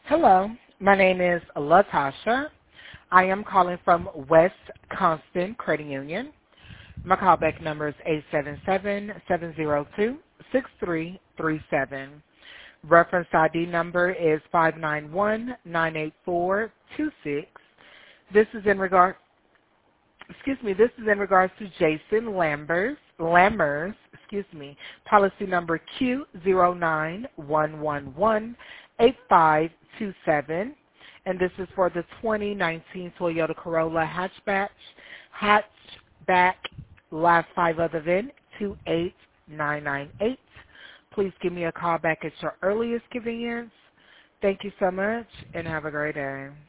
Hello, my name is Latasha. I am calling from West Constant Credit Union. My callback number is 877-702-6337. Reference ID number is 591-98426. This is in regards to Jason Lammers, policy number Q091118527, and this is for the 2019 Toyota Corolla hatchback, last five of the VIN, 28998. Please give me a call back at your earliest convenience. Thank you so much, and have a great day.